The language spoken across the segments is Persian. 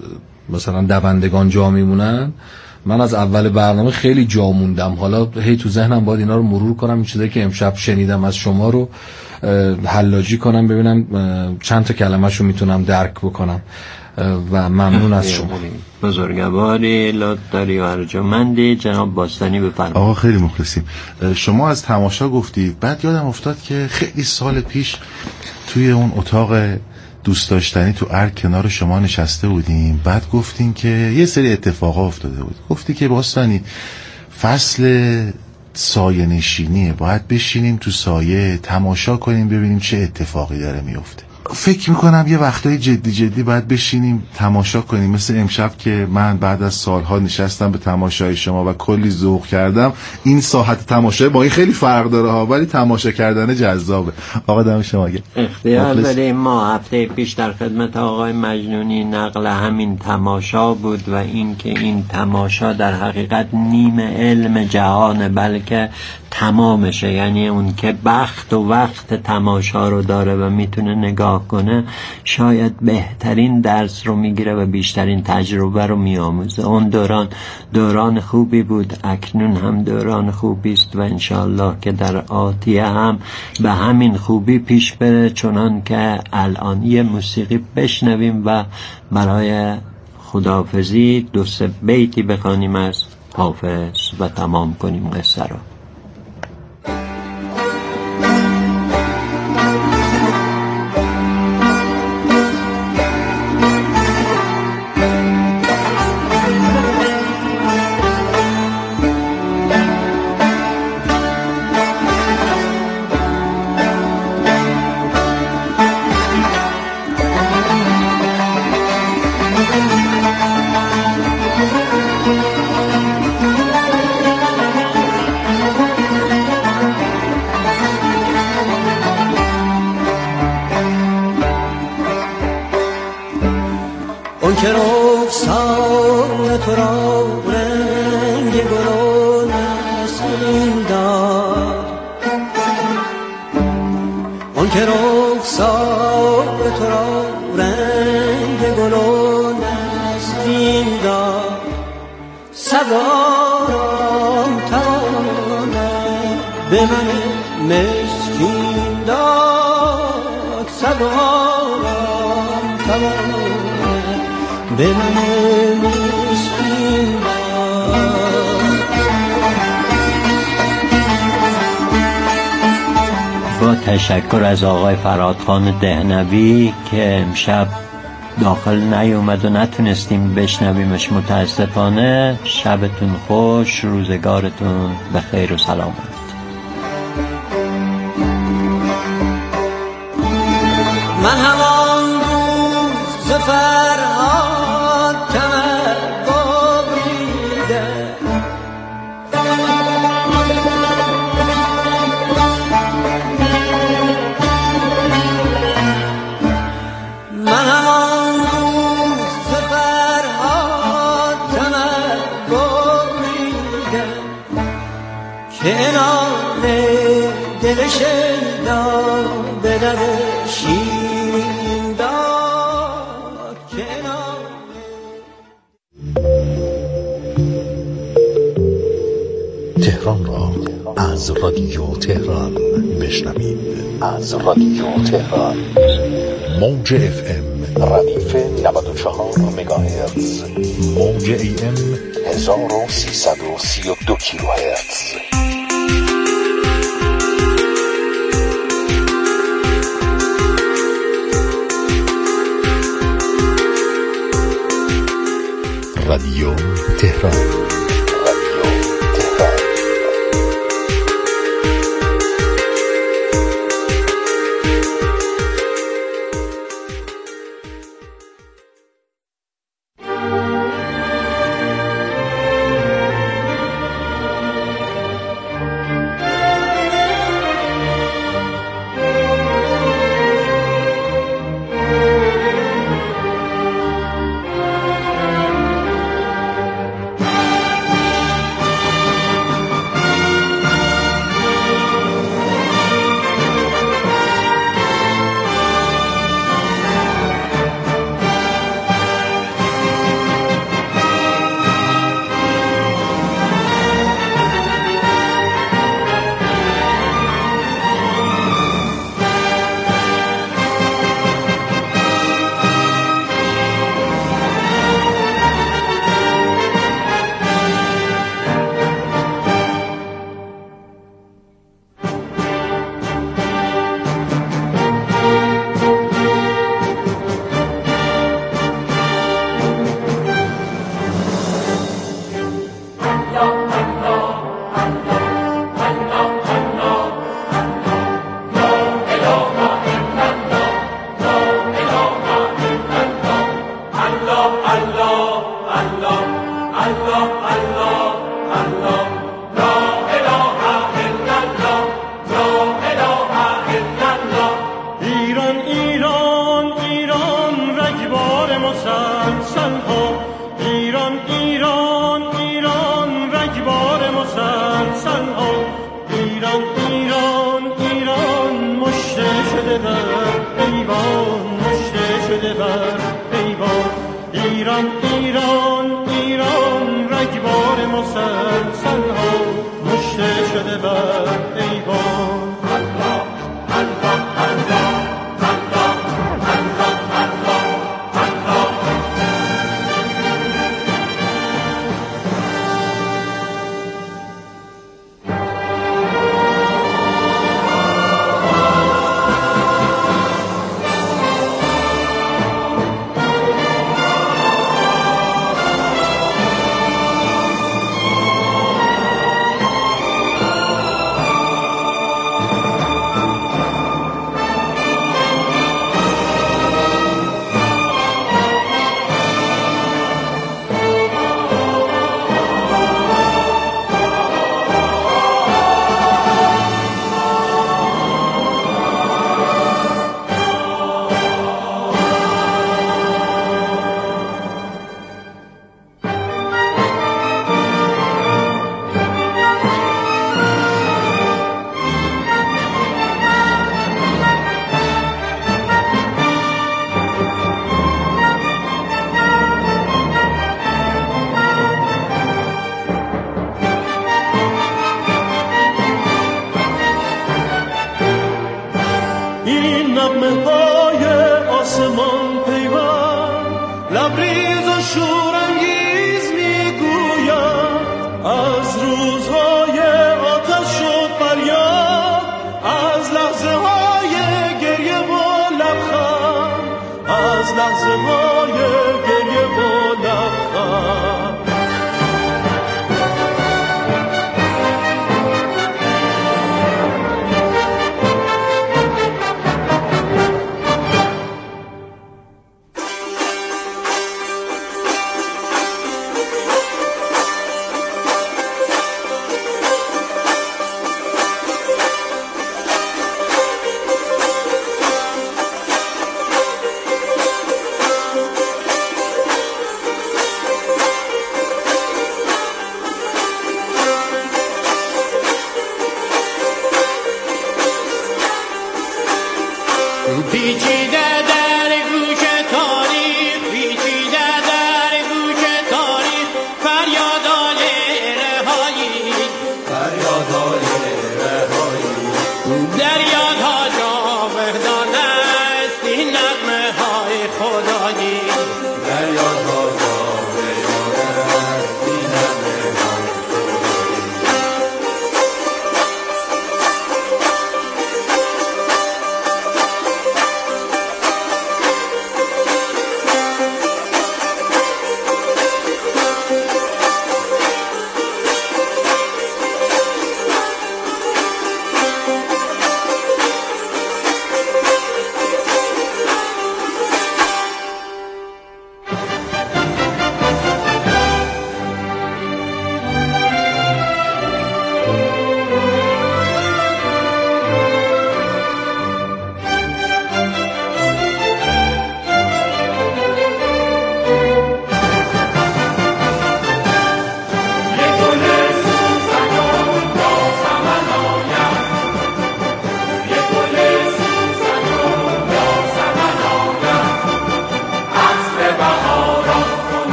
مثلا دوندگان جا میمونن، من از اول برنامه خیلی جا موندم. حالا هی تو ذهنم باید اینا رو مرور کنم، این چیزایی که امشب شنیدم از شما رو حلاجی کنم، ببینم چند تا کلمه‌شو میتونم درک بکنم و ممنون از شما. بزرگواری، لطفداری و ارجمندی. جناب باستانی بفرمایید. آقا خیلی مخلصیم. شما از تماشا گفتید، بعد یادم افتاد که خیلی سال پیش توی اون اتاق دوست داشتنی تو ارگ کنار شما نشسته بودیم، بعد گفتین که یه سری اتفاقا افتاده بود. گفتی که باستانی فصل سایه نشینیه، باید بشینیم تو سایه تماشا کنیم ببینیم چه اتفاقی داره میفته. فکر میکنم یه وقتای جدی باید بشینیم تماشا کنیم، مثل امشب که من بعد از سالها نشستم به تماشای شما و کلی ذوق کردم. این ساحت تماشای با این خیلی فرق داره ها، ولی تماشا کردن جذابه. آقا دم شما گرم. اختیار داریم. ما هفته پیش در خدمت آقای مجنونی نقل همین تماشا بود و این که این تماشا در حقیقت نیم علم جهانه، بلکه تمامشه. یعنی اون که بخت و وقت تماشا رو داره و میتونه نگاه کنه، شاید بهترین درس رو میگیره و بیشترین تجربه رو میآموزه. اون دوران خوبی بود، اکنون هم دوران خوبی است و انشالله که در آتیه هم به همین خوبی پیش بره، چنان که الان یه موسیقی بشنویم و برای خداحافظی 2-3 بیتی بخوانیم از حافظ و تمام کنیم قصه رو. تشکر از آقای فرادخان دهنوی که امشب داخل نیومد و نتونستیم بشنویمش متاسفانه. شبتون خوش، روزگارتون به خیر و سلامت. من همان روز فرهاد کمر ببریده، من همان روز فرهاد کمر ببریده که انام دل شیدا به لب شیرین داد که انام. تهران را از رادیو تهران بشنوید. از رادیو تهران موج FM ردیف 94 مگاهرتز، موج AM 1332 کیلوهرتز. رادیو تهران.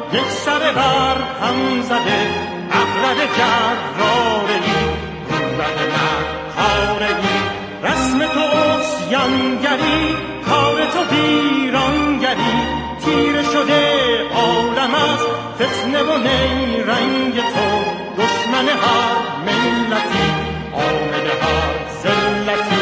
یک سر بر هم زده اغرب جراره‌ای گنبد مکاره‌ای رسم تو عصیانگری کار تو ویرانگری تیره شده عالم از فتنه و نیرنگ تو دشمن هر ملتی عامل هر ذلتی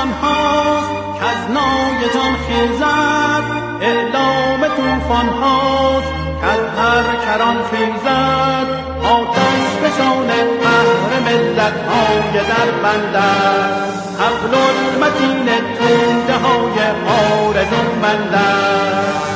آسمان هاست که از نای جان خیزد، اعلام طوفان هاست که از هر کران خیزد. آتش فشان قهر ملت های در بندد، حبل المتین تنده های آرزومندد.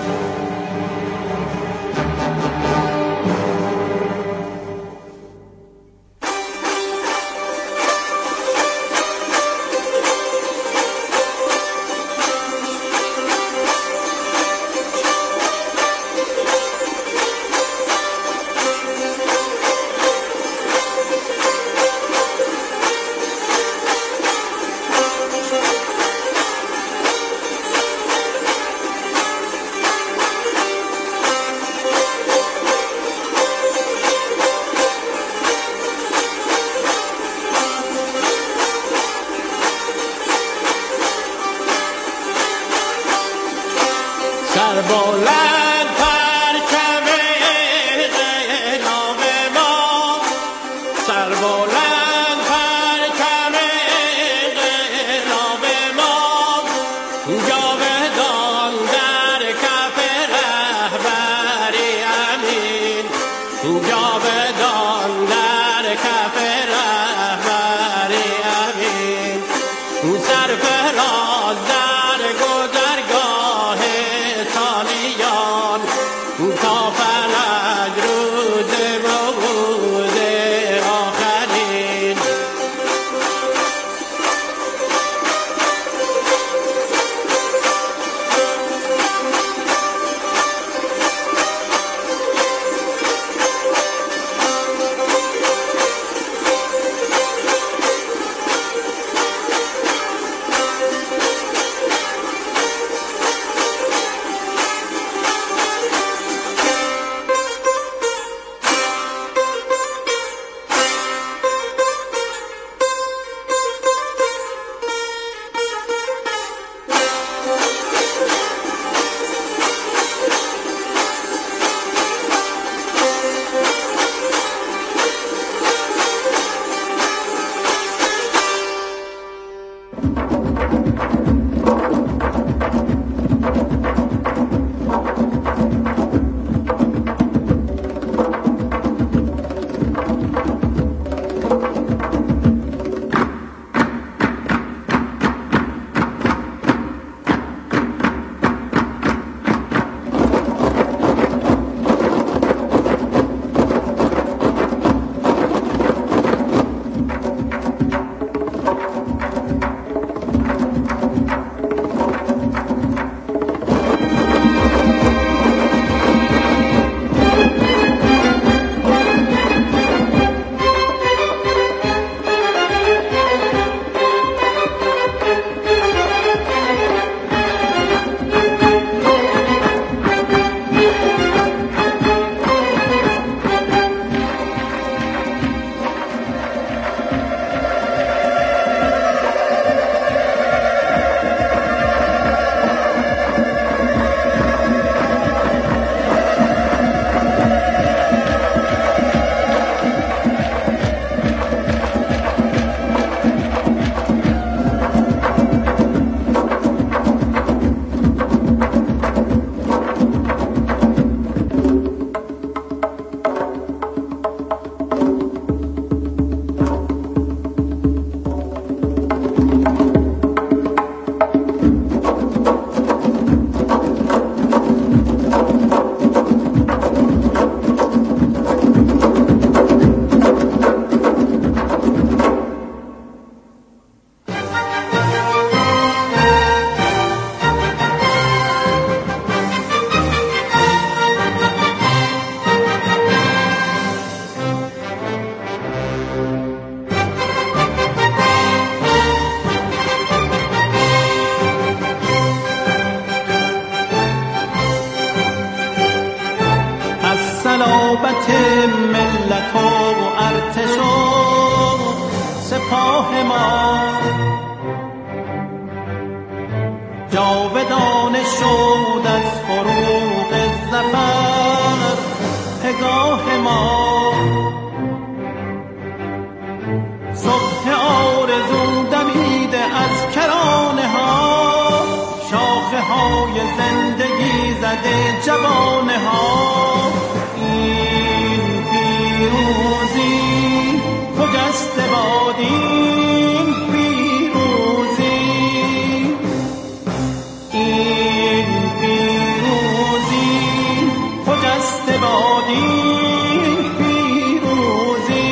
سربلند پرچم انقلاب ما، سربلند پرچم انقلاب ما، جاودان در کف رهبری امین، جاودان در کف رهبری امین، سرفراز در گذرگاه سالیان، تا فلک روز موعود آخرین. صلابت ملت و ارتش و سپاه ما جاودانه شد از فروغ ظفر پگاه ما. صبح آرزو دمیده از کران زندگی زده جوانه ها. این پیروزی خجسته باد، این پیروزی، این پیروزی خجسته باد، این پیروزی.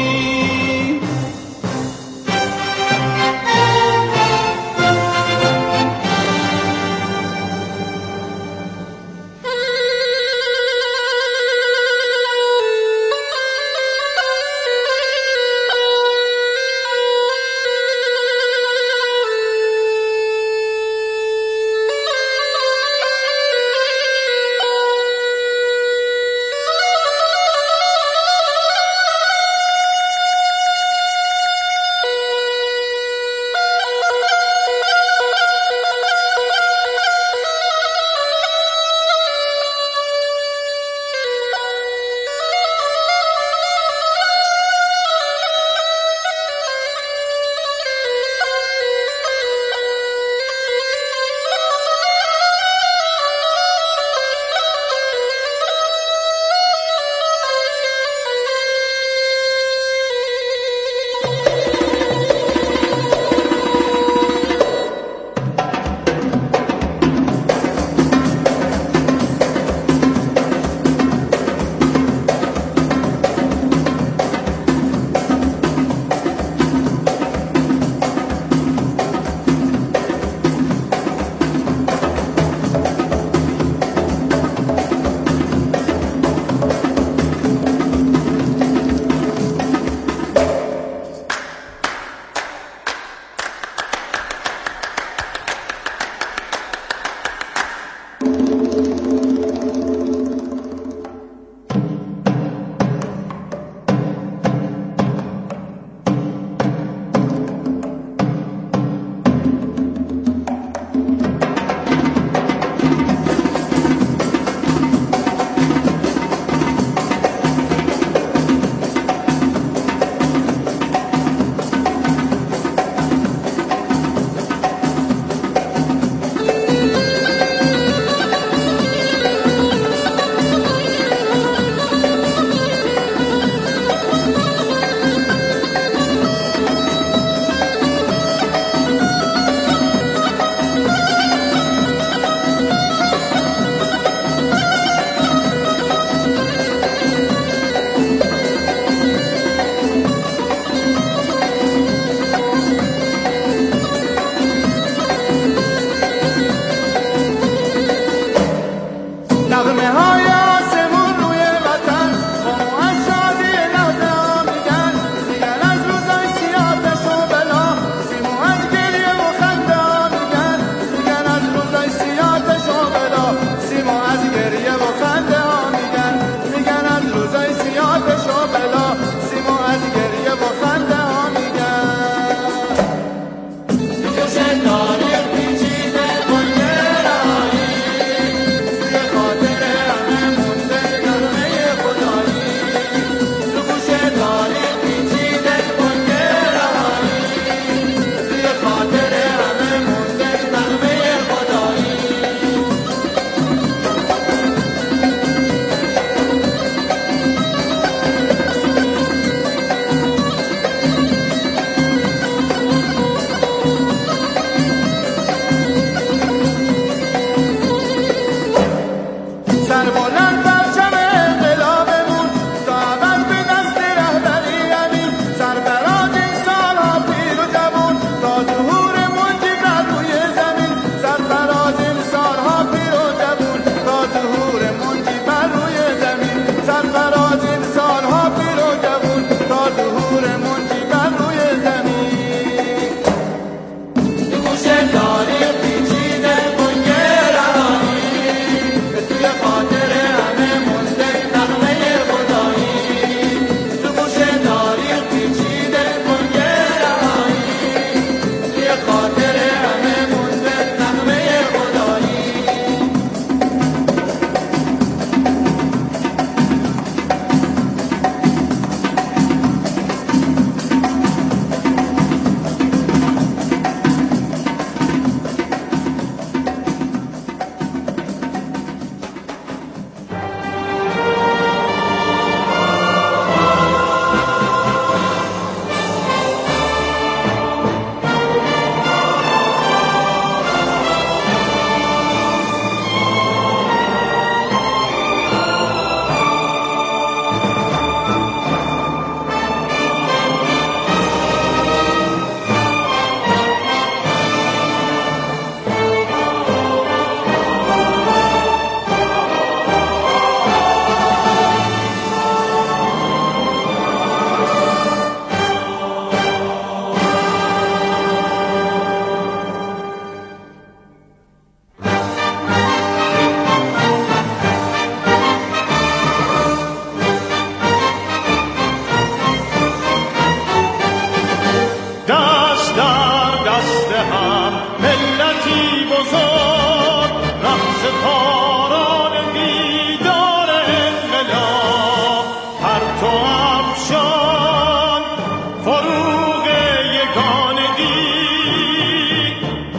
غیرتی بزرگ